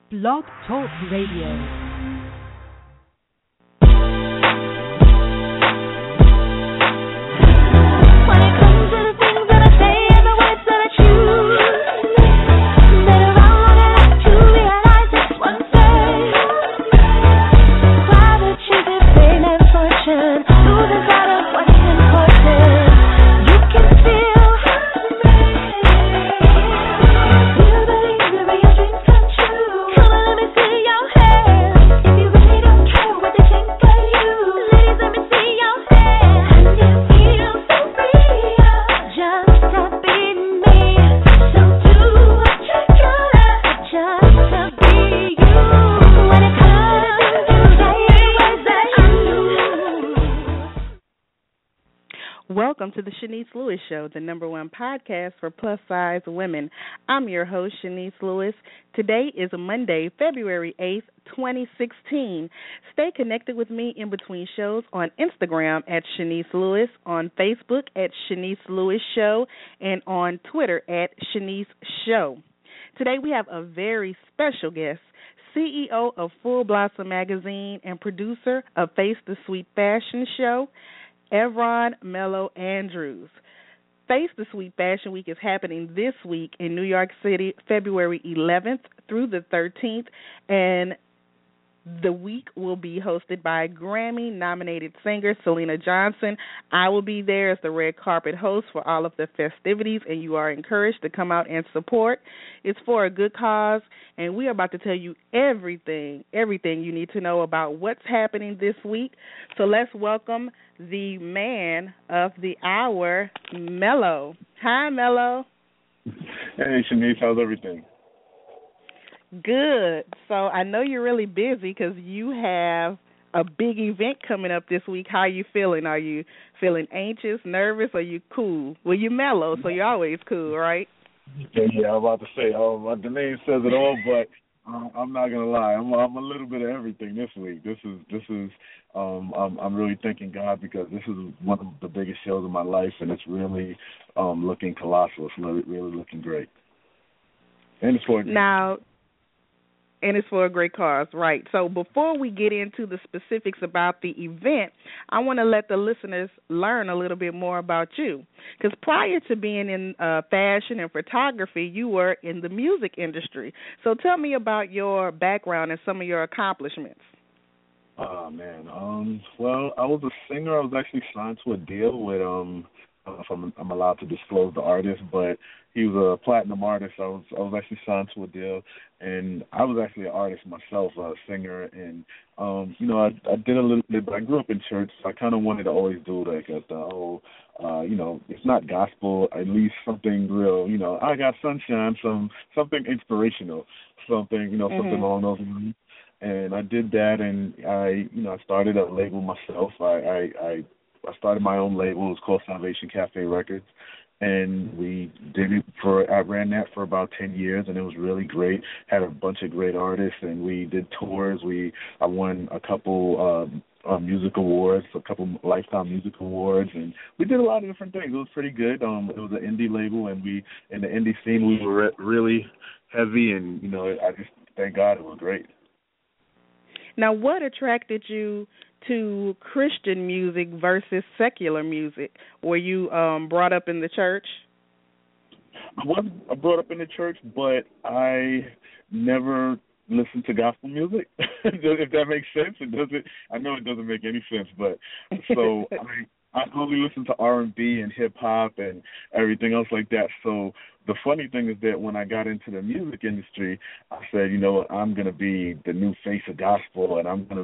Blog Talk Radio. Welcome to the Shanice Lewis Show, the #1 podcast for plus-size women. I'm your host, Shanice Lewis. Today is Monday, February 8th, 2016. Stay connected with me in between shows on Instagram at Shanice Lewis, on Facebook at Shanice Lewis Show, and on Twitter at Shanice Show. Today we have a very special guest, CEO of Full Blossom Magazine and producer of Face the Sweet Fashion Show, Evron Mello Andrews. Face the Sweet Fashion Week is happening this week in New York City, February 11th through the 13th, and the week will be hosted by Grammy-nominated singer Selena Johnson. I will be there as the red carpet host for all of the festivities, and you are encouraged to come out and support. It's for a good cause, and we are about to tell you everything you need to know about what's happening this week. So let's welcome the man of the hour, Mello. Hi, Mello. Hey, Shanice, how's everything? Good. So I know you're really busy because you have a big event coming up this week. How are you feeling? Are you feeling anxious, nervous, or are you cool? Well, you're mellow, so you're always cool, right? Yeah, I'm about to say, the name says it all, but I'm not gonna lie, I'm a little bit of everything this week. This is I'm really thanking God because this is one of the biggest shows of my life, and it's really looking colossal. It's really looking great. And it's for And it's for a great cause, right. So before we get into the specifics about the event, I want to let the listeners learn a little bit more about you. Because prior to being in fashion and photography, you were in the music industry. So tell me about your background and some of your accomplishments. Oh, man. Well, I was a singer. I was actually signed to a deal with if I'm allowed to disclose the artist, but he was a platinum artist. I was actually signed to a deal, and I was actually an artist myself, a singer, and I did a little bit, but I grew up in church, so I kind of wanted to always do like the whole, it's not gospel, at least something real, I got sunshine, something inspirational, something along those lines. And I did that, and I started a label myself. I started my own label. It was called Salvation Cafe Records, and I ran that for about 10 years, and it was really great. Had a bunch of great artists, and we did tours. I won a couple music awards, a couple Lifetime Music Awards, and we did a lot of different things. It was pretty good. It was an indie label, and in the indie scene, we were really heavy, and, I just thank God it was great. Now, what attracted you to Christian music versus secular music? Were you brought up in the church? I wasn't brought up in the church, but I never listened to gospel music. If that makes sense, I know it doesn't make any sense, but so I only listen to R&B and hip hop and everything else like that. So the funny thing is that when I got into the music industry, I said, I'm going to be the new face of gospel, and I'm going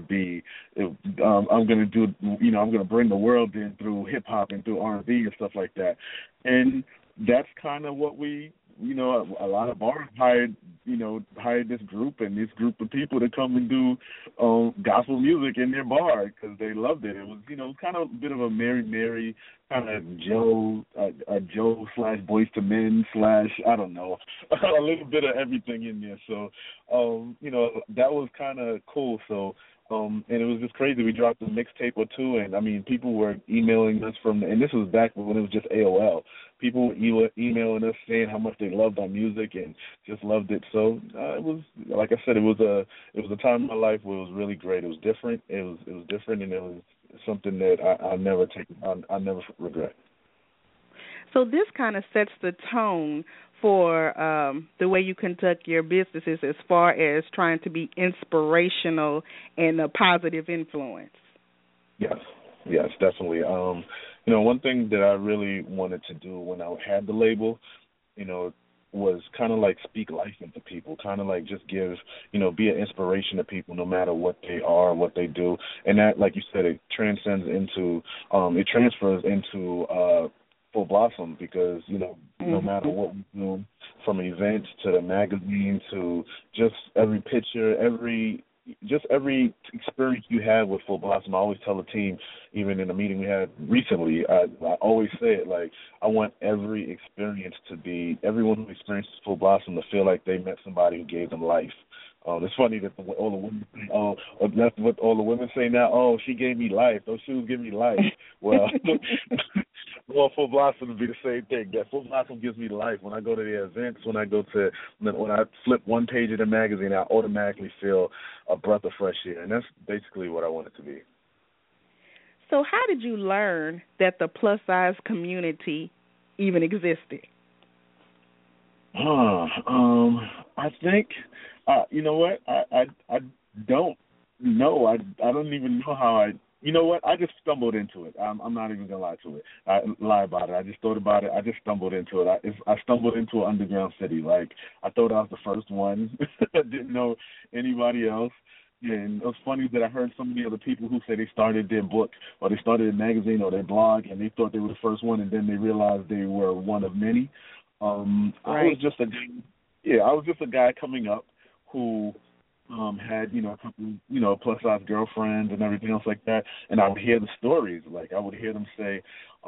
to bring the world in through hip hop and through R&B and stuff like that. And that's kind of what a lot of bars hired this group of people to come and do gospel music in their bar because they loved it. It was, kind of a bit of a Mary kind of Joe slash Boys to Men slash, I don't know, a little bit of everything in there. So, that was kind of cool. So, and it was just crazy. We dropped a mixtape or two, and I mean, people were emailing us and this was back when it was just AOL. People were emailing us saying how much they loved our music and just loved it. So it was, like I said, it was a time in my life where it was really great. It was different. It was different, and it was something that I never regret. So this kind of sets the tone for the way you conduct your businesses as far as trying to be inspirational and a positive influence. Yes, definitely. One thing that I really wanted to do when I had the label, was kind of like speak life into people, kind of like just give, be an inspiration to people no matter what they are, what they do. And that, like you said, it transfers into Full Blossom because, no matter what we do, from events to the magazine to just every picture, every experience you have with Full Blossom, I always tell the team, even in a meeting we had recently, I always say it, like, I want every experience to be, everyone who experiences Full Blossom to feel like they met somebody who gave them life. It's funny that all the women say, that's what all the women say now, oh, she gave me life, those shoes give me life. Well, well, Full Blossom would be the same thing. That Full Blossom gives me life. When I go to the events, when I flip one page of the magazine, I automatically feel a breath of fresh air, and that's basically what I want it to be. So how did you learn that the plus-size community even existed? I think, you know what, I don't know. I don't even know how you know what, I just stumbled into it. I'm not even going to lie about it. I just thought about it. I just stumbled into it. I stumbled into an underground city. Like, I thought I was the first one. I didn't know anybody else. And it was funny that I heard so many other people who say they started their book or they started a magazine or their blog and they thought they were the first one and then they realized they were one of many. Right. I was just a guy coming up who had, a couple, plus size girlfriends and everything else like that, and I would hear the stories. Like, I would hear them say,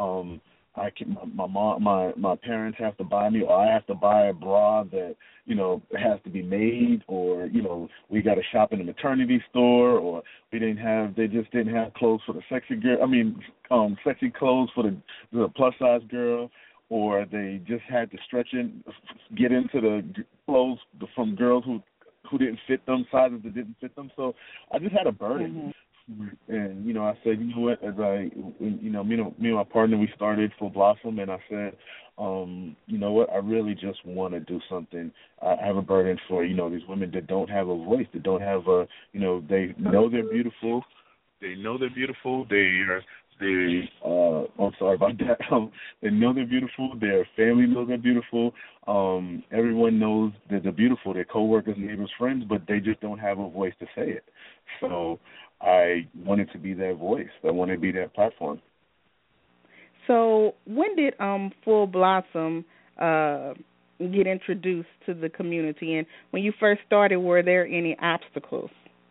my parents have to buy me, or I have to buy a bra that, has to be made, or, we got to shop in a maternity store, or they just didn't have clothes for the sexy girl. Sexy clothes for the plus size girl. Or they just had to get into the clothes from girls who didn't fit them, sizes that didn't fit them. So I just had a burden. Mm-hmm. And, I said, you know what, me and my partner, we started Full Blossom, and I said, you know what, I really just want to do something. I have a burden for, these women that don't have a voice, that don't have they know they're beautiful. They know they're beautiful. I'm sorry about that. They know they're beautiful. Their family knows they're beautiful. Everyone knows that they're beautiful. Their coworkers, neighbors, friends, but they just don't have a voice to say it. So I wanted to be that voice. I wanted to be that platform. So when did Full Blossom get introduced to the community? And when you first started, were there any obstacles?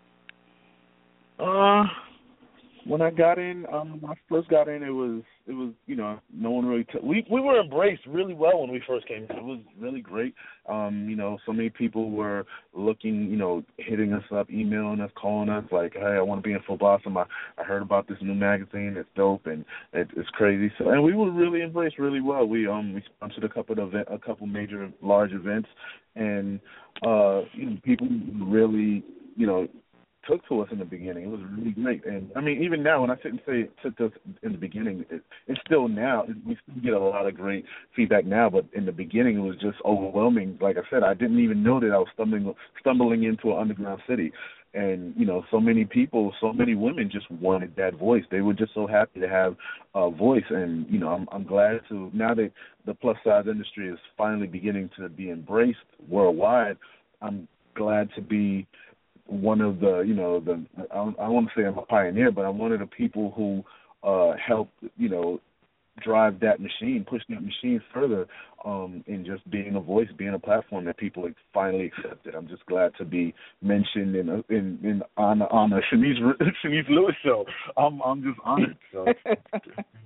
When I got in, when I first got in, it was no one really we were embraced really well when we first came in. It was really great. So many people were looking, hitting us up, emailing us, calling us, like, hey, I want to be in Full Blossom. I heard about this new magazine. It's dope, and it's crazy. So, and we were really embraced really well. We sponsored a couple major large events, and people really, took to us in the beginning. It was really great. And, even now, when I sit and say it took us in the beginning, it's still now. We still get a lot of great feedback now, but in the beginning, it was just overwhelming. Like I said, I didn't even know that I was stumbling into an underground city. And, so many people, so many women just wanted that voice. They were just so happy to have a voice. And, I'm glad to, now that the plus-size industry is finally beginning to be embraced worldwide, I'm glad to be one of the, I don't want to say I'm a pioneer, but I'm one of the people who helped, drive that machine, push that machine further, in just being a voice, being a platform that people finally accepted. I'm just glad to be mentioned on the Shanice Lewis show. I'm just honored. So.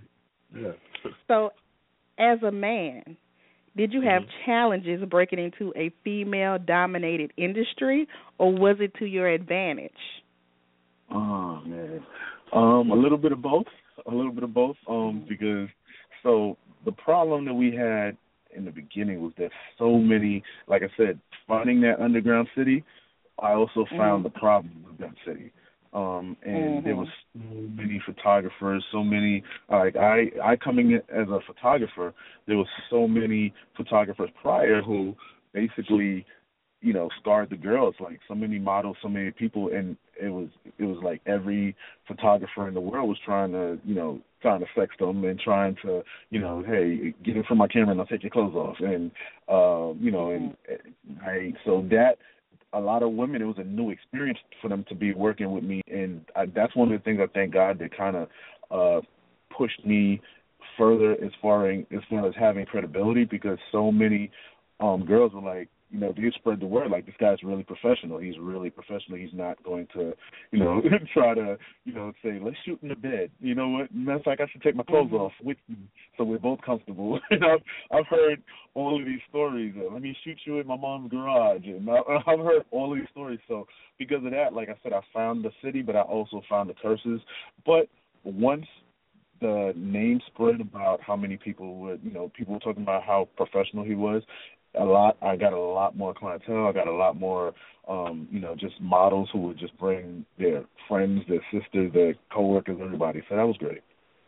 Yeah. So, as a man, did you have Mm-hmm. challenges breaking into a female-dominated industry, or was it to your advantage? Oh man, a little bit of both. A little bit of both. Because so the problem that we had in the beginning was that so many, like I said, finding that underground city. I also found the problem with that city. And there was so many photographers, so many like I coming in as a photographer, there was so many photographers prior who basically scarred the girls, like so many models, so many people, and it was like every photographer in the world was trying to sex them and trying to, hey, get in from my camera and I'll take your clothes off. And and I so that a lot of women, it was a new experience for them to be working with me, and that's one of the things I thank God that kind of pushed me further as far as having credibility, because so many girls were like, they spread the word like this guy's really professional. He's really professional. He's not going to, try to, say let's shoot in the bed. You know what? Matter of fact, I should take my clothes off with you so we're both comfortable. And I've heard all of these stories. Let me shoot you in my mom's garage, and I've heard all of these stories. So because of that, like I said, I found the city, but I also found the curses. But once the name spread about how many people people were talking about how professional he was, I got a lot more clientele. I got a lot more, just models who would just bring their friends, their sisters, their coworkers, everybody. So that was great.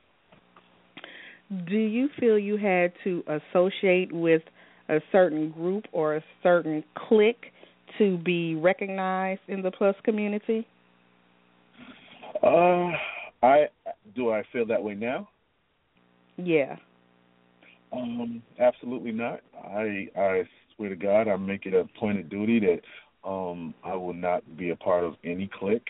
Do you feel you had to associate with a certain group or a certain clique to be recognized in the plus community? I feel that way now? Yeah. Absolutely not. I swear to God, I make it a point of duty that I will not be a part of any clique.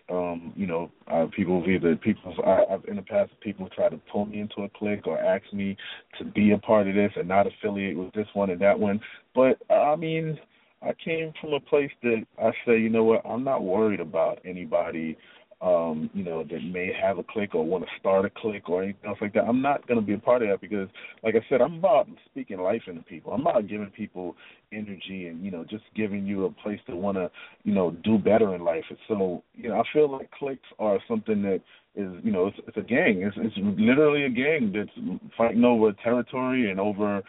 I've in the past people try to pull me into a clique or ask me to be a part of this and not affiliate with this one and that one. But I mean, I came from a place that I say, you know what, I'm not worried about anybody that may have a clique or want to start a clique or anything else like that. I'm not going to be a part of that because, like I said, I'm about speaking life into people. I'm about giving people energy and, just giving you a place to want to, do better in life. And so, I feel like cliques are something that is, it's a gang. It's literally a gang that's fighting over territory and over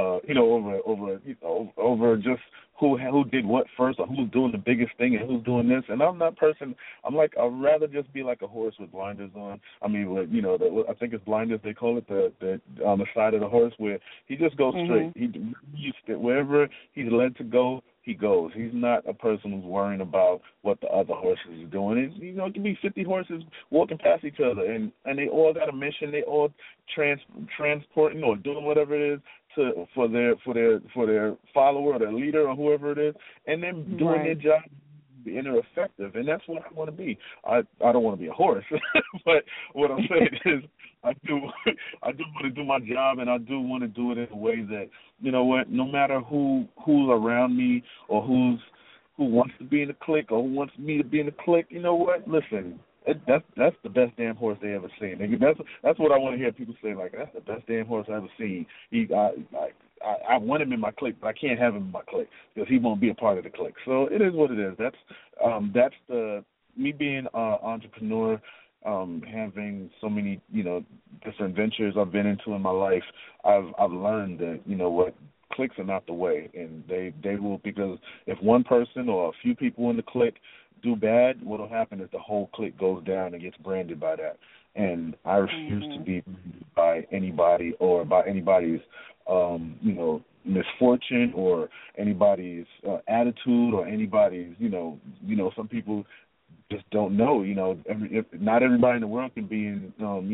over just who did what first or who's doing the biggest thing and who's doing this. And I'm that person. I'm like, I'd rather just be like a horse with blinders on. I mean, I think it's blinders they call it, the on the side of the horse where he just goes straight. Wherever he's led to go, he goes. He's not a person who's worrying about what the other horses are doing. It can be 50 horses walking past each other, and they all got a mission. They all transporting or doing whatever it is for their follower or their leader or whoever it is, and then doing their job and they're effective. And that's what I want to be. I don't want to be a horse, but what I'm saying is I do want to do my job, and I do want to do it in a way that, no matter who's around me or who wants to be in the clique or who wants me to be in the clique, listen, that's the best damn horse they ever seen. That's what I want to hear people say. Like, that's the best damn horse I ever seen. I want him in my clique, but I can't have him in my clique because he won't be a part of the clique. So it is what it is. That's the me being an entrepreneur, having so many different ventures I've been into in my life. I've learned that what, cliques are not the way, and they will, because if one person or a few people in the clique do bad, what will happen is the whole clique goes down and gets branded by that. And I refuse to be branded by anybody or by anybody's, misfortune or anybody's attitude or anybody's, some people just don't know. Not everybody in the world can be in,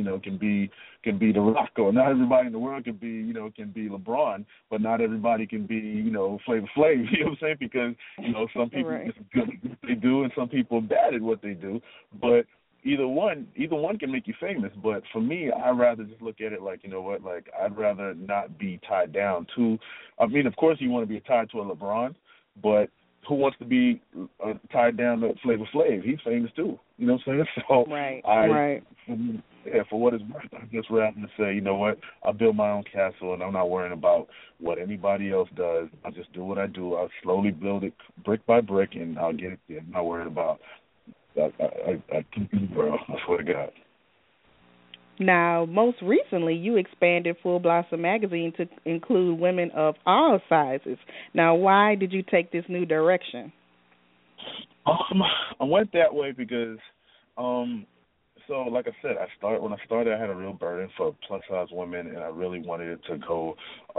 can be The Rock, or not everybody in the world can be LeBron, but not everybody can be, Flavor Flav. You know what I'm saying? Because some people are good at what they do, and some people are bad at what they do. But either one can make you famous. But for me, I'd rather just look at it like, like I'd rather not be tied down to. I mean, of course, you want to be tied to a LeBron, but who wants to be tied down to Flavor Flav? He's famous too. You know what I'm saying? So right. For what it's worth, I just rather say, you know what, I build my own castle, and I'm not worrying about what anybody else does. I just do what I do. I'll slowly build it brick by brick, and I'll get it there. I'm not worried about I keep the world. I swear to God. Now, most recently, you expanded Full Blossom magazine to include women of all sizes. Now, why did you take this new direction? I went that way because, so like I said, when I started, I had a real burden for plus size women, and I really wanted it to go.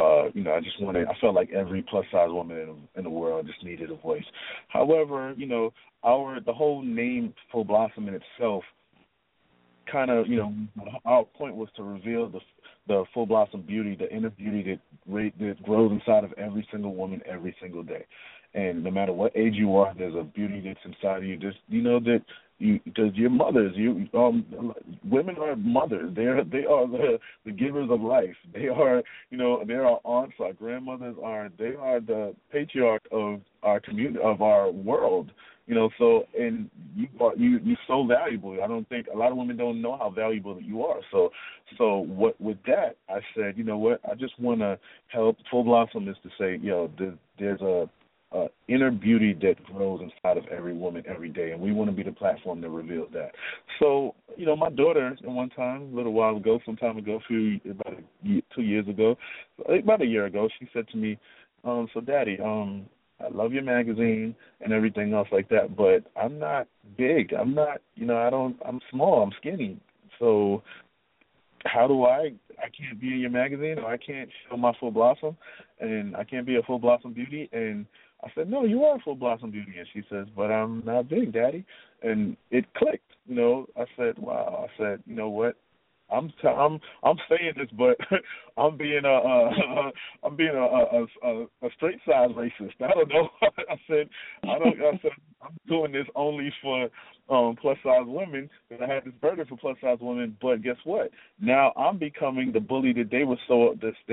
I felt like every plus size woman in the world just needed a voice. However, the whole name Full Blossom in itself, kind of, our point was to reveal the full blossom beauty, the inner beauty that grows inside of every single woman every single day. And no matter what age you are, there's a beauty that's inside of you. Just because you're mothers, women are mothers. They are the givers of life. They are, they're our aunts, our grandmothers they are the patriarch of our community, of our world. So, and you're so valuable. I don't think a lot of women don't know how valuable that you are. So with that, I said, you know what? I just want to help. Full Blossom is to say, there's a inner beauty that grows inside of every woman every day, and we want to be the platform that reveals that. So, my daughter, one time, a little while ago, about 2 years ago, about a year ago, she said to me, so Daddy, I love your magazine and everything else like that, but I'm not big. I'm not, I'm small. I'm skinny. So how do I can't be in your magazine, or I can't show my Full Blossom, and I can't be a Full Blossom beauty? And I said, no, you are a Full Blossom beauty. And she says, but I'm not big, Daddy. And it clicked. I said, wow. I said, you know what? I'm saying this, but I'm being a straight size racist. I don't know. I said I'm doing this only for plus size women, and I had this burden for plus size women. But guess what? Now I'm becoming the bully that all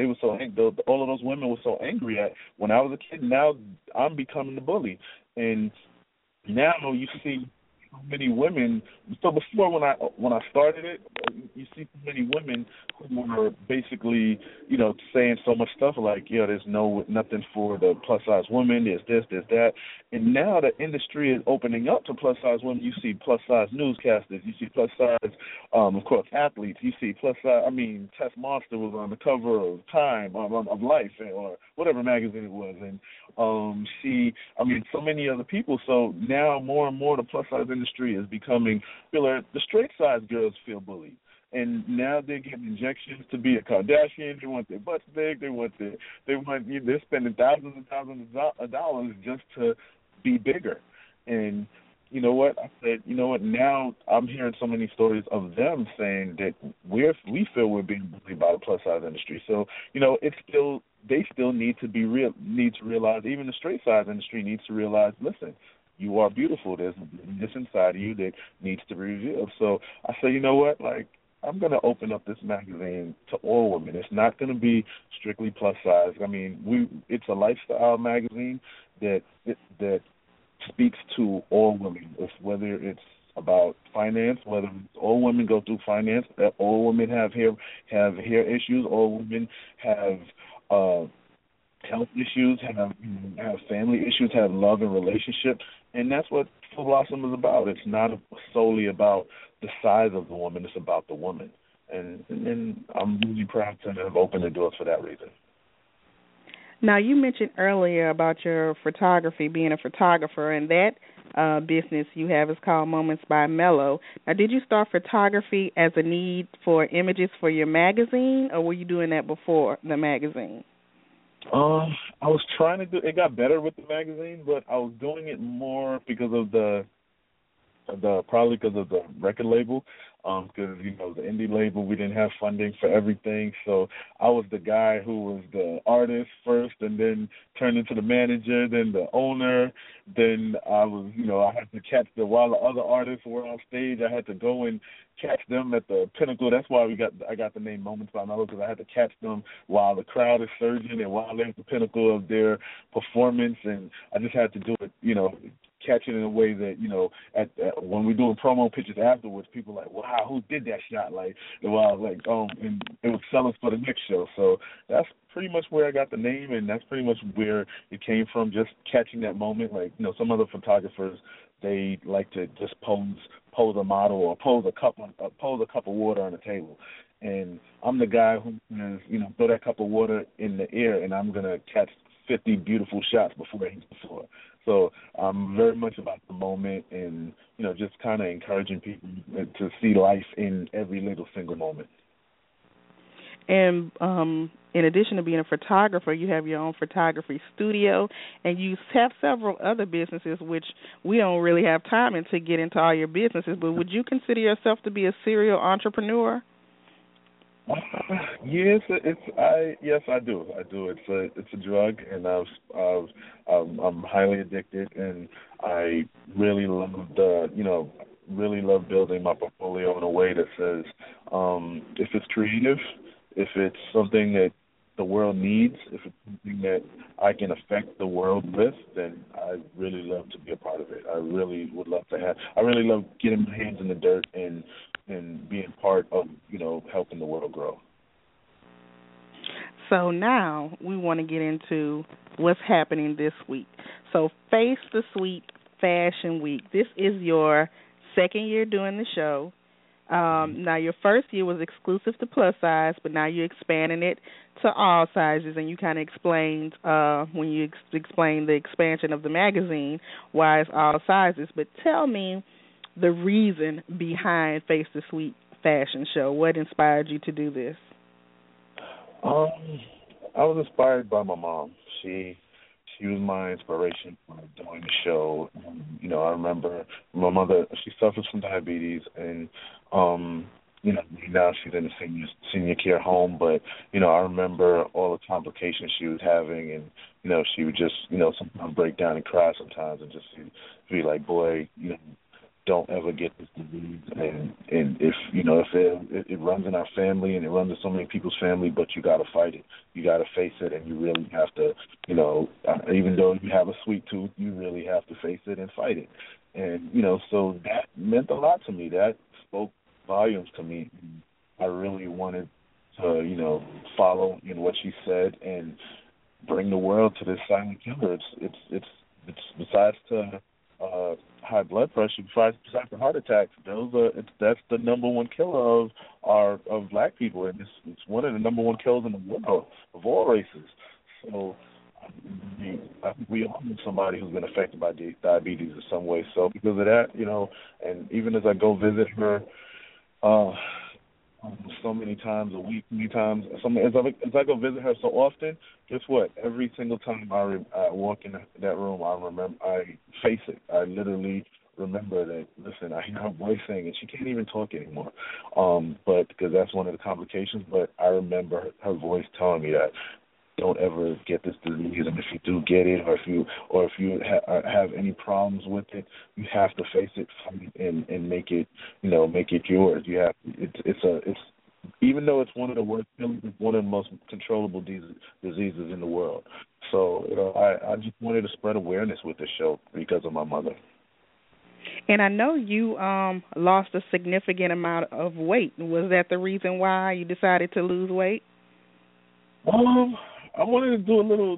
of those women were so angry at when I was a kid. Now I'm becoming the bully, and now you see many women. So before, when I started it, you see so many women who were basically, saying so much stuff like, there's nothing for the plus size women. There's this, there's that, and now the industry is opening up to plus size women. You see plus size newscasters. You see plus size, of course, athletes. You see plus size. Tess Monster was on the cover of Time, of Life, or whatever magazine it was, and so many other people. So now more and more the plus size industry is becoming, the straight size girls feel bullied. And now they're getting injections to be a Kardashian. They want their butts big. They're spending thousands and thousands of dollars just to be bigger. And you know what? I said, now I'm hearing so many stories of them saying that we feel we're being bullied by the plus size industry. So, they still need to realize, even the straight size industry needs to realize, listen, you are beautiful. There's this inside of you that needs to be revealed. So I say, you know what? I'm going to open up this magazine to all women. It's not going to be strictly plus size. It's a lifestyle magazine that speaks to all women. Whether it's about finance, whether all women go through finance, all women have hair issues, all women have health issues, have family issues, have love and relationships, and that's what Full Blossom is about. It's not solely about the size of the woman; it's about the woman, and I'm really proud to have opened the doors for that reason. Now, you mentioned earlier about your photography, being a photographer, and that business you have is called Moments by Mellow. Now, did you start photography as a need for images for your magazine, or were you doing that before the magazine? I was trying to do it. Got better with the magazine, but I was doing it more because of the probably because of the record label, because the indie label, we didn't have funding for everything, so I was the guy who was the artist first, and then turned into the manager, then the owner, then I had to catch while the other artists were on stage, I had to go and catch them at the pinnacle. That's why I got the name Moments by Mello, because I had to catch them while the crowd is surging and while they're at the pinnacle of their performance, and I just had to do it, catch it in a way that, when we're doing promo pictures afterwards, people are like, wow, who did that shot? And it would sell us for the next show. So that's pretty much where I got the name, and that's pretty much where it came from, just catching that moment. Some other photographers, they like to just pose a model or pose a cup of water on the table. And I'm the guy who is, throw that cup of water in the air, and I'm going to catch 50 beautiful shots before it hits the floor. So I'm very much about the moment and, just kind of encouraging people to see life in every little single moment. And in addition to being a photographer, you have your own photography studio, and you have several other businesses, which we don't really have time to get into all your businesses. But would you consider yourself to be a serial entrepreneur? Yes, I do. It's a drug, and I'm highly addicted, and I really love building my portfolio in a way that says, if it's creative, if it's something that the world needs, if it's something that I can affect the world with, then I really love to be a part of it. I really love getting my hands in the dirt and being part of, helping the world grow. So now we want to get into what's happening this week. So Face the Suite Fashion Week. This is your second year doing the show. Now, your first year was exclusive to plus size, but now you're expanding it to all sizes, and you kind of explained when you explained the expansion of the magazine why it's all sizes. But tell me the reason behind Face the Suite Fashion Show. What inspired you to do this? I was inspired by my mom. She was my inspiration for doing the show. I remember my mother, she suffers from diabetes, and now she's in a senior care home, but I remember all the complications she was having, and she would just sometimes break down and cry sometimes, and just be like, boy, don't ever get this disease, and if it runs in our family, and it runs in so many people's family, but you got to fight it, you got to face it, and you really have to, even though you have a sweet tooth, you really have to face it and fight it, and so that meant a lot to me. That spoke volumes to me. I really wanted to follow in what she said and bring the world to this silent killer. It's besides to high blood pressure, besides to heart attacks, that's the number one killer of black people, and it's one of the number one killers in the world of all races. So I think we all know somebody who's been affected by diabetes in some way. So because of that, and even as I go visit her so many times a week, as I go visit her so often, guess what? Every single time I walk in that room, I face it. I literally remember that, listen, I hear her voice saying, and she can't even talk anymore, but because that's one of the complications, but I remember her voice telling me that, don't ever get this disease, and if you do get it, or if you have any problems with it, you have to face it, fight it, and make it yours. You have it's even though it's one of the worst killers, it's one of the most controllable diseases in the world. So I just wanted to spread awareness with this show because of my mother. And I know you lost a significant amount of weight. Was that the reason why you decided to lose weight? I wanted to do a little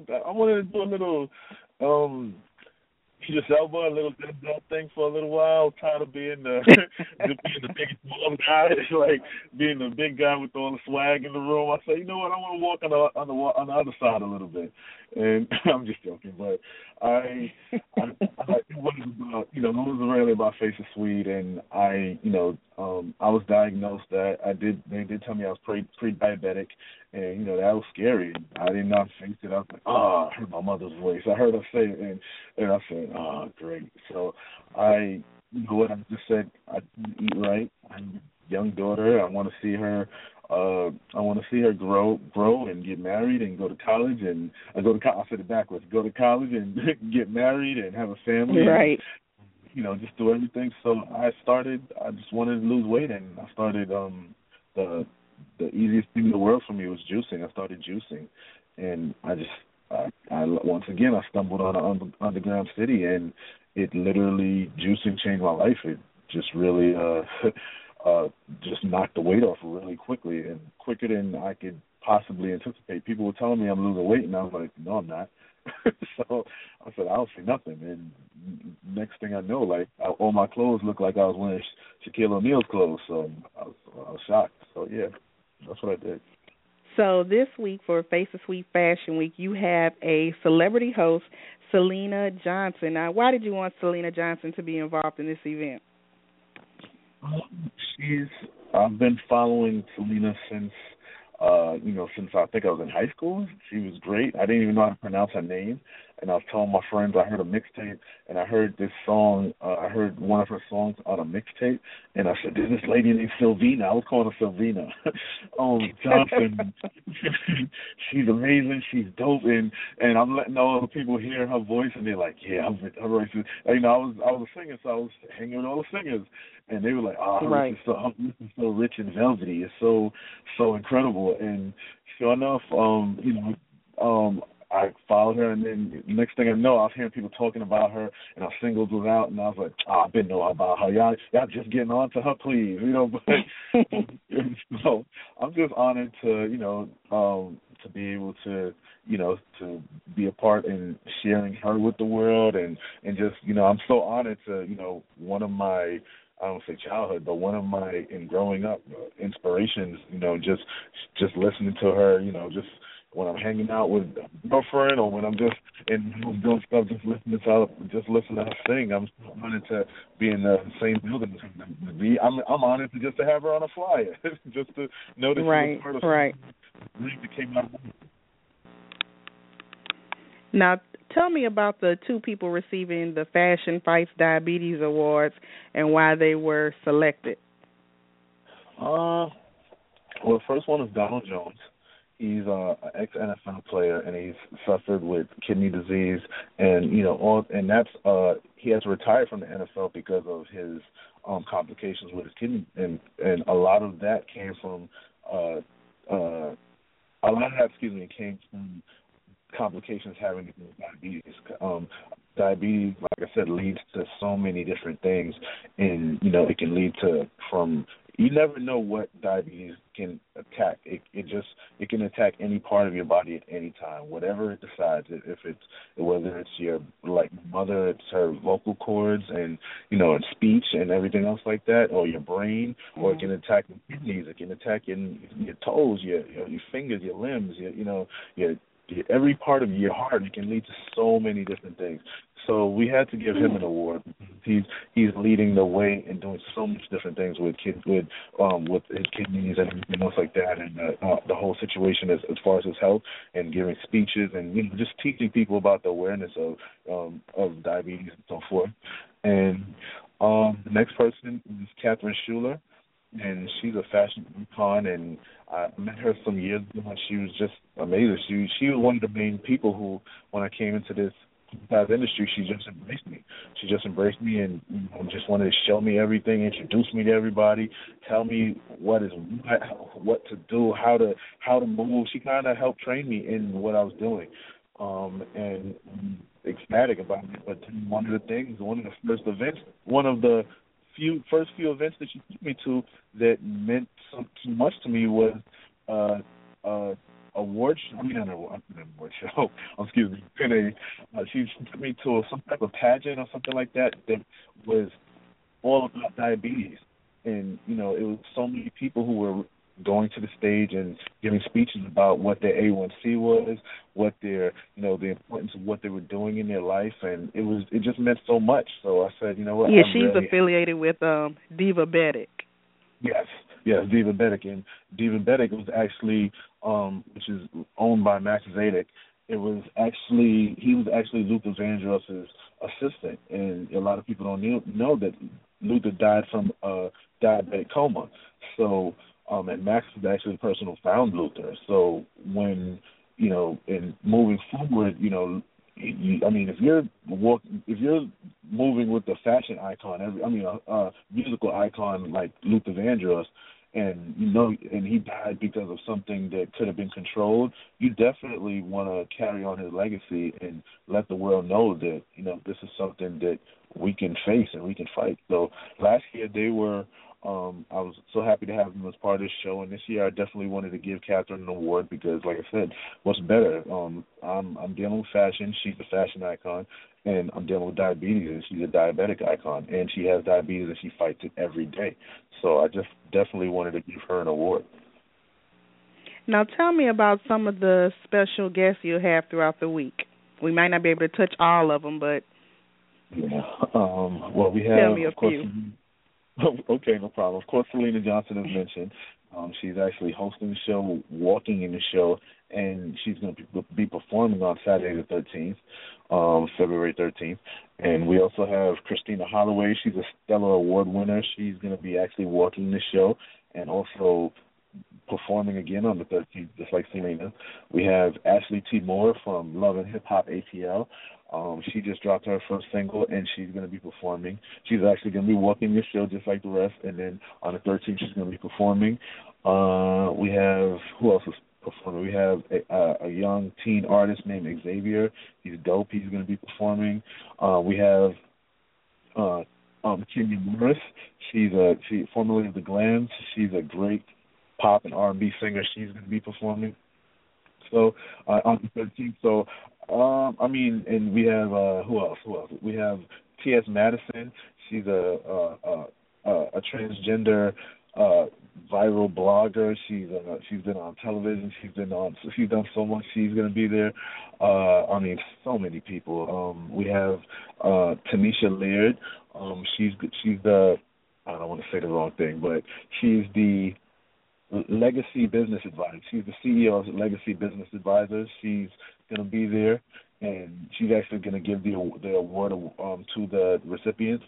Idris Elba, a little belt thing for a little while. Tired of being the biggest guy, like being the big guy with all the swag in the room. I said, you know what? I want to walk on the other side a little bit. And I'm just joking, but it wasn't about, it wasn't really about Face the Suite, and I was diagnosed that they did tell me I was pre-diabetic, and that was scary. I did not face it. I was like, I heard my mother's voice. I heard her say it, and I said, great. So I you know what I just said, I eat right. I have a young daughter. I want to see her. I want to see her grow and get married and go to college and I said it backwards. Go to college and get married and have a family. Right. And, you know, just do everything. So I just wanted to lose weight, and I started the easiest thing in the world for me was juicing. I started juicing, and I once again I stumbled on an underground city, and it literally juicing changed my life. It just really just knocked the weight off really quickly, and quicker than I could possibly anticipate. People were telling me I'm losing weight, and I was like, no, I'm not. So I said, I don't see nothing. And next thing I know, like all my clothes looked like I was wearing Shaquille O'Neal's clothes. So I was shocked. So yeah, that's what I did. So this week for Face the Sweet Fashion Week, you have a celebrity host, Selena Johnson. Now, why did you want Selena Johnson to be involved in this event? I've been following Selena since since I think I was in high school. She was great. I didn't even know how to pronounce her name. And I was telling my friends I heard a mixtape, and I heard this song. I heard one of her songs on a mixtape, and I said, "There's this lady named Sylvina." I was calling her Sylvina. Johnson. She's amazing. She's dope, and I'm letting all the people hear her voice, and they're like, "Yeah, I'm racist." You know, I was a singer, so I was hanging with all the singers, and they were like, "Oh, right. This is so rich and velvety. It's so incredible." And sure enough, I followed her, and then next thing I know, I was hearing people talking about her, and our singles was out, and I was like, I've been knowing about her. Y'all just getting on to her, please, you know. But so I'm just honored to be able to, to be a part in sharing her with the world, and just, I'm so honored to, one of my, I don't say childhood, but one of my, in growing up, inspirations, just listening to her, just when I'm hanging out with a girlfriend, or when I'm just doing stuff, just listening to her sing. I'm honored to be in the same building. I'm honored to have her on a flyer, just to know that right, she was part of right. something that came out. Now, tell me about the two people receiving the Fashion Fights Diabetes Awards and why they were selected. Well, the first one is Donald Jones. He's an ex-NFL player, and he's suffered with kidney disease, and and that's he has retired from the NFL because of his complications with his kidney, and a lot of that came from came from complications having to do with diabetes. Diabetes, like I said, leads to so many different things, and it can lead to you never know what diabetes can attack. It can attack any part of your body at any time, whatever it decides. Whether it's your mother, it's her vocal cords and and speech and everything else like that, or your brain, or it can attack your kidneys. It can attack your toes, your fingers, your limbs, your every part of your heart. It can lead to so many different things. So we had to give him an award. He's leading the way and doing so much different things with his kidneys and everything else like that, and the whole situation as far as his health, and giving speeches and just teaching people about the awareness of diabetes and so forth. And the next person is Catherine Schuler, and she's a fashion icon, and I met her some years ago, and she was just amazing. She was one of the main people who, when I came into this industry, she just embraced me. She just embraced me and just wanted to show me everything, introduce me to everybody, tell me what to do, how to move. She kind of helped train me in what I was doing, and I'm ecstatic about it. But one of the first few events that she took me to that meant so much to me was award show. Not an award show. Excuse me. She took me to some type of pageant or something like that was all about diabetes, and it was so many people who were going to the stage and giving speeches about what their A1C was, what their the importance of what they were doing in their life, and it just meant so much. So I said, what? Yeah, she's affiliated with Divabetic. Yes, Divabetic, and Divabetic was actually which is owned by Max Zadek. He was actually Luther Vandross's assistant, and a lot of people don't know that Luther died from a diabetic coma. So, and Max was actually the person who found Luther. So when, in moving forward, if you're moving with the fashion icon, a musical icon like Luther Vandross, and and he died because of something that could have been controlled, you definitely want to carry on his legacy and let the world know that this is something that we can face and we can fight. So last year they were. I was so happy to have them as part of this show, and this year I definitely wanted to give Catherine an award because, like I said, what's better? I'm dealing with fashion. She's a fashion icon, and I'm dealing with diabetes, and she's a diabetic icon, and she has diabetes and she fights it every day. So I just definitely wanted to give her an award. Now tell me about some of the special guests you have throughout the week. We might not be able to touch all of them, but well, we have, tell me a of course, few. Okay, no problem. Of course, Selena Johnson is mentioned. She's actually hosting the show, walking in the show, and she's going to be performing on Saturday the 13th, February 13th. And we also have Christina Holloway. She's a Stellar Award winner. She's going to be actually walking the show and also performing again on the 13th, just like Selena. We have Ashley T. Moore from Love and Hip Hop ATL. She just dropped her first single, and she's going to be performing. She's actually going to be walking the show just like the rest, and then on the 13th she's going to be performing. We have, who else is performing? We have a young teen artist named Xavier. He's dope. He's going to be performing. We have Kenya Morris. She formerly of the Glams. She's a great pop and R&B singer. She's going to be performing. So on the 13th. So and we have who else? We have T.S. Madison. She's a transgender viral blogger. She's been on television. She's done so much. She's going to be there. So many people. We have Tanisha Laird. She's the, I don't want to say the wrong thing, but she's the Legacy Business Advisor. She's the CEO of Legacy Business Advisors. She's going to be there, and she's actually going to give the award to the recipients.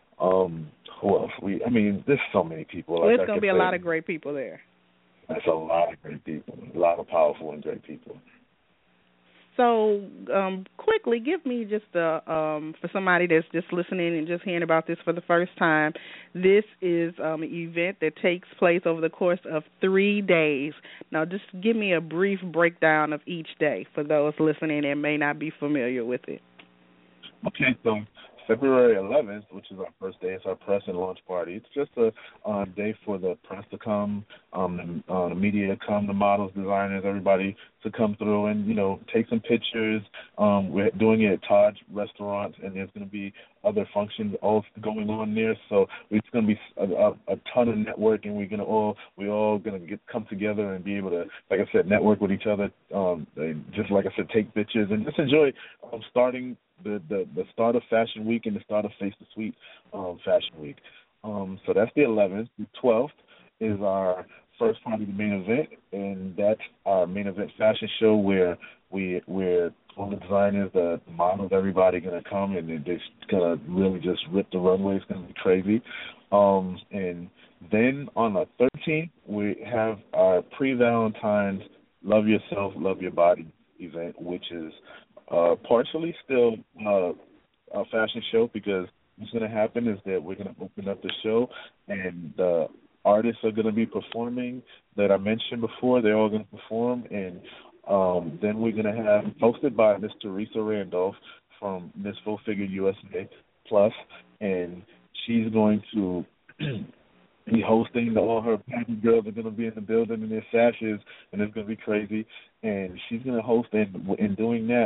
Who else? There's so many people. There's going to be a lot of great people there. There's a lot of great people, a lot of powerful and great people. So, quickly, give me just for somebody that's just listening and just hearing about this for the first time, this is an event that takes place over the course of 3 days. Now, just give me a brief breakdown of each day for those listening and may not be familiar with it. Okay, so February 11th, which is our first day, it's our press and launch party. It's just a day for the press to come, the media to come, the models, designers, everybody to come through and, take some pictures. We're doing it at Taj Restaurant, and there's going to be other functions all going on there. So it's going to be a ton of networking. We're all going to come together and be able to, like I said, network with each other. And just like I said, take pictures and just enjoy starting the start of Fashion Week and the start of Face the Suite Fashion Week. So that's the 11th. The 12th is our first part of the main event, and that's our main event fashion show where we're all the designers, the models, everybody going to come, and they're going to really just rip the runway. It's going to be crazy. And then on the 13th, we have our pre-Valentine's Love Yourself, Love Your Body event, which is partially still a fashion show, because what's going to happen is that we're going to open up the show, and the artists are going to be performing that I mentioned before. They're all going to perform, and then we're going to have, hosted by Miss Teresa Randolph from Miss Full Figure USA Plus, and she's going to be hosting. All her pageant girls are going to be in the building in their sashes, and it's going to be crazy. And she's going to host, and in doing that,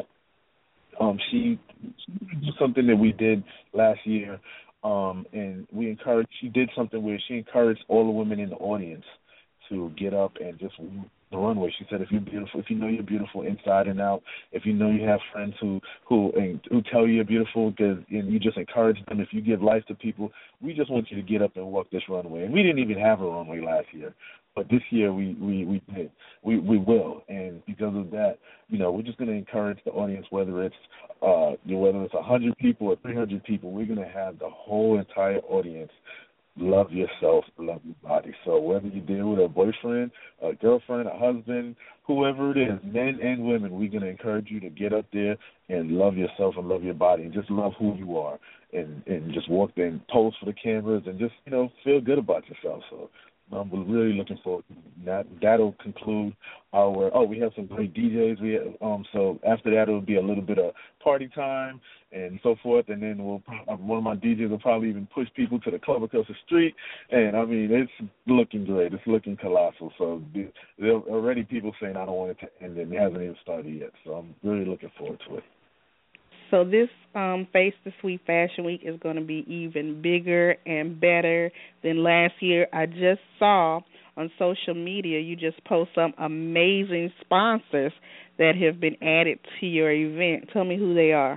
she did something that we did last year, and she did something where she encouraged all the women in the audience to get up and just walk the runway. She said, if you're beautiful, if you know you're beautiful inside and out, if you know you have friends who tell you you're beautiful, and you just encourage them, if you give life to people, we just want you to get up and walk this runway. And we didn't even have a runway last year, but this year we did. We will, and because of that, we're just going to encourage the audience, whether it's 100 people or 300 people, we're going to have the whole entire audience love yourself, love your body. So whether you deal with a boyfriend, a girlfriend, a husband, whoever it is, men and women, we're going to encourage you to get up there and love yourself and love your body and just love who you are and just walk there and pose for the cameras and just, feel good about yourself. So we're really looking forward to that. That'll conclude we have some great DJs. So after that, it'll be a little bit of party time and so forth, and then one of my DJs will probably even push people to the club across the street, and I mean, it's looking great. It's looking colossal. So there are already people saying I don't want it to end, and it hasn't even started yet. So I'm really looking forward to it. So this Face the Suite Fashion Week is going to be even bigger and better than last year. I just saw on social media you just post some amazing sponsors that have been added to your event. Tell me who they are.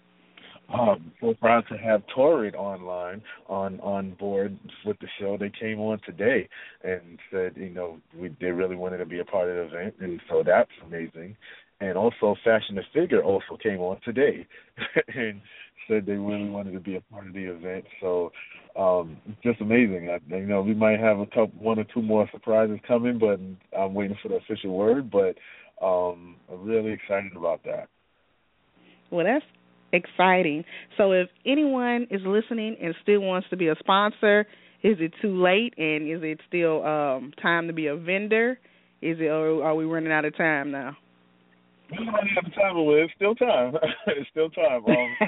So proud to have Torrid on board with the show. They came on today and said, they really wanted to be a part of the event, and so that's amazing. And also Fashion to Figure also came on today and said they really wanted to be a part of the event. So just amazing. We might have one or two more surprises coming, but I'm waiting for the official word. But I'm really excited about that. Well, that's exciting. So if anyone is listening and still wants to be a sponsor, is it too late? And is it still time to be a vendor? Or are we running out of time now? We're running out of time, but it's still time. It's still time.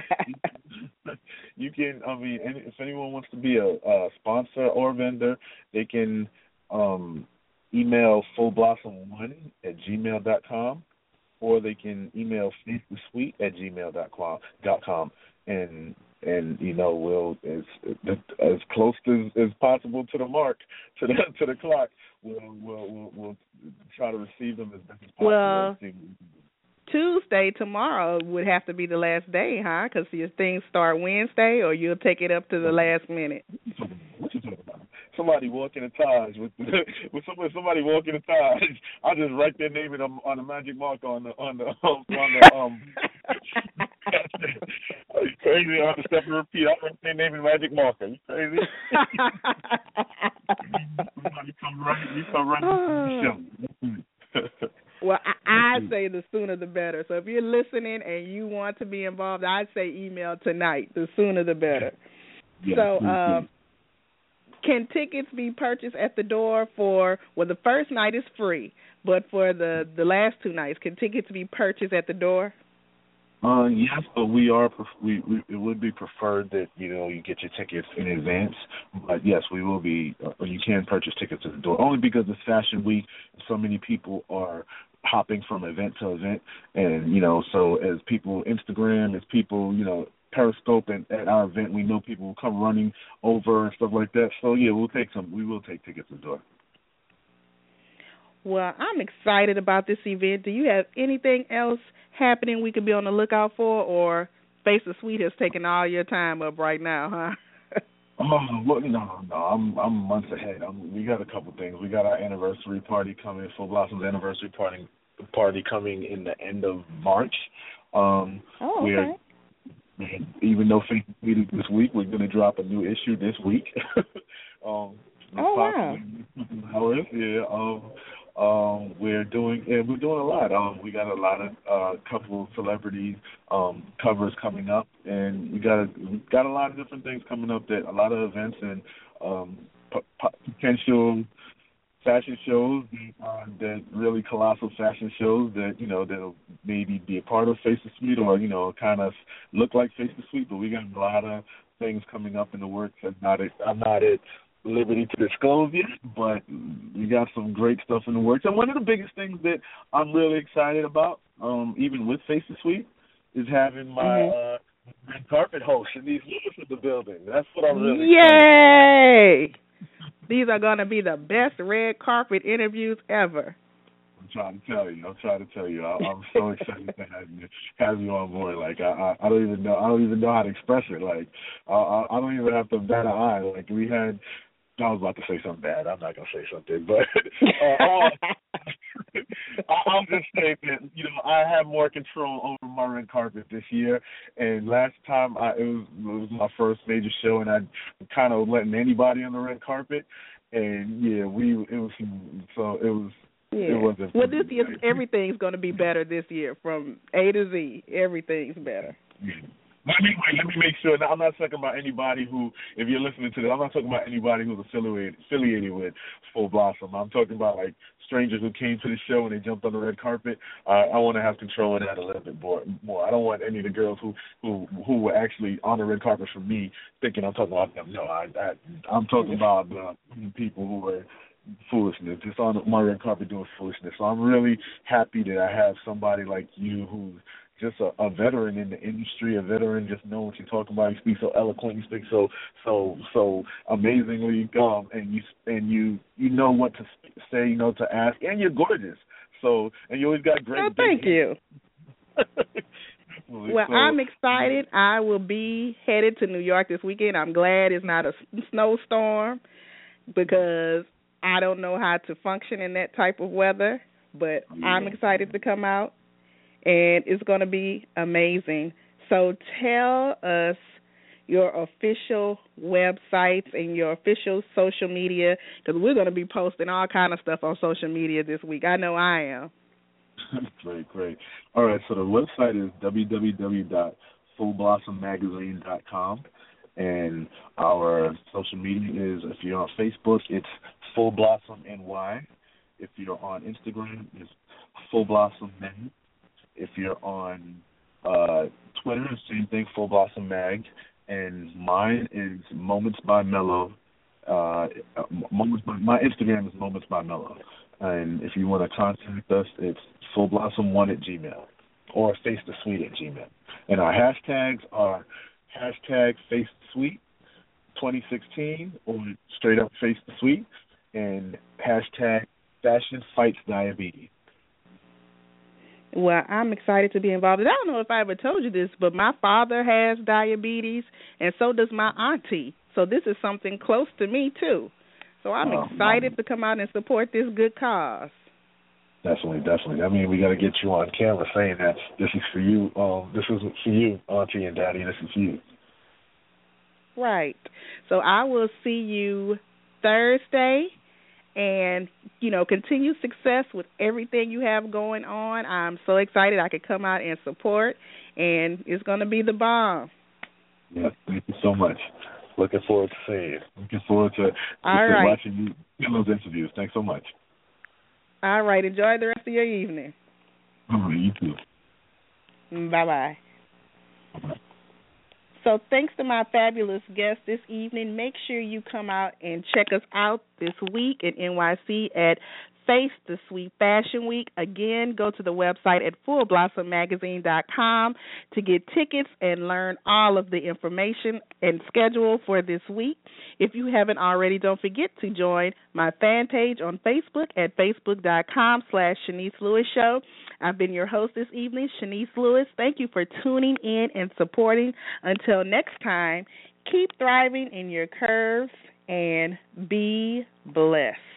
You can, if anyone wants to be a sponsor or vendor, they can email fullblossom1@gmail.com, or they can email facethesweet@gmail.com, and we'll as close as possible to the mark, to the clock. We'll try to receive them as best as possible. Well, Tuesday, tomorrow, would have to be the last day, huh? Because your things start Wednesday, or you'll take it up to the last minute. What you talking about? Somebody walking a Taj with somebody walking a Taj. I'll just write their name on a magic mark on the Are you crazy? I'll just step and repeat. I'll write their name in magic marker. You crazy? You come right to the show. Well, I'd say the sooner the better. So if you're listening and you want to be involved, I'd say email tonight. The sooner the better. Yeah, so can tickets be purchased at the door the first night is free, but for the last two nights, can tickets be purchased at the door? Yes, but it would be preferred that you get your tickets in advance. But yes, we will be. You can purchase tickets at the door only because it's Fashion Week. So many people are hopping from event to event, and so as people Instagram, as people Periscope, and at our event, we know people will come running over and stuff like that. So yeah, we will take tickets at the door. Well, I'm excited about this event. Do you have anything else happening we could be on the lookout for, or Face the Suite has taken all your time up right now, huh? No. I'm months ahead. We got a couple things. We got our anniversary party coming, Full Blossom's anniversary party coming in the end of March. Okay. Even though Face the Suite is this week, we're going to drop a new issue this week. Wow. We're doing a lot. We got a lot of couple celebrities covers coming up, and we got a lot of different things coming up, that a lot of events and potential fashion shows that really colossal fashion shows that that'll maybe be a part of Face the Suite, or kind of look like Face the Suite. But we got a lot of things coming up in the works. I'm not at liberty to disclose yet, but we got some great stuff in the works. And one of the biggest things that I'm really excited about, even with Face the Suite, is having my red carpet host, Shanice Lewis, in the building. That's what I'm really excited about. These are going to be the best red carpet interviews ever. trying to tell you. I'm so excited to have you on board. Like I don't even know how to express it. Like I don't even have to bat an eye. Like we had. I was about to say something bad. I'm not gonna say something, but I'll just say that I have more control over my red carpet this year. And last time it was my first major show, and I kind of letting anybody on the red carpet. And yeah, it wasn't. Well, this year everything's going to be better this year from A to Z. Everything's better. Yeah. Let me make sure. Now, I'm not talking about anybody who, if you're listening to this, I'm not talking about anybody who's affiliated with Full Blossom. I'm talking about like strangers who came to the show and they jumped on the red carpet. I want to have control of that a little bit more. I don't want any of the girls who were actually on the red carpet for me thinking I'm talking about them. No, I'm talking about the people who were foolishness, just on my red carpet doing foolishness. So I'm really happy that I have somebody like you who's just a veteran in the industry, a veteran just know what you're talking about. You speak so eloquently, you speak so amazingly, and you know what to say, you know to ask, and you're gorgeous. So, and you always got great. Oh, thank you. Well, I'm excited. I will be headed to New York this weekend. I'm glad it's not a snowstorm because I don't know how to function in that type of weather, but I'm excited to come out. And it's going to be amazing. So tell us your official websites and your official social media, because we're going to be posting all kind of stuff on social media this week. I know I am. Great. All right, so the website is www.fullblossommagazine.com, and our social media is, if you're on Facebook, it's Full Blossom NY. If you're on Instagram, it's Full Blossom Mag. If you're on Twitter, same thing, Full Blossom Mag. And mine is Moments by Mellow. My Instagram is Moments by Mellow. And if you want to contact us, it's fullblossom1@gmail or facethesweet@gmail. And our hashtags are #FaceTheSweet2016 or straight up Face the Sweet, and #FashionFightsDiabetes. Well, I'm excited to be involved. I don't know if I ever told you this, but my father has diabetes, and so does my auntie. So this is something close to me, too. So I'm excited to come out and support this good cause. Definitely. I mean, we got to get you on camera saying that this is for you. This is for you, Auntie and Daddy. This is for you. Right. So I will see you Thursday. And, continue success with everything you have going on. I'm so excited I could come out and support, and it's going to be the bomb. Yeah, thank you so much. Looking forward to seeing you. Looking forward to watching you in those interviews. Thanks so much. All right. Enjoy the rest of your evening. All right, you too. Bye-bye. Bye-bye. So thanks to my fabulous guest this evening. Make sure you come out and check us out this week in NYC at Face the Sweet Fashion Week. Again, go to the website at fullblossommagazine.com to get tickets and learn all of the information and schedule for this week. If you haven't already, don't forget to join my fan page on Facebook at facebook.com/Shanice Lewis Show. I've been your host this evening, Shanice Lewis. Thank you for tuning in and supporting. Until next time, keep thriving in your curves and be blessed.